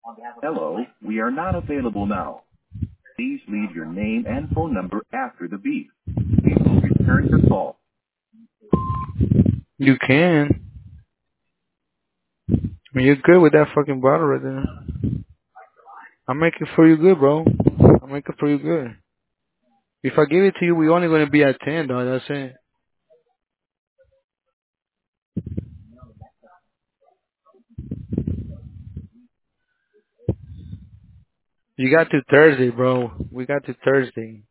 Hello, we are not available now. Please leave your name and phone number after the beep. We will return your call. You can. I mean, you're good with that fucking bottle right there. I'll make it for you good, bro. I'll make it for you good. If I give it to you, we only gonna be at 10, dog. That's it. You got to Thursday, bro. We got to Thursday.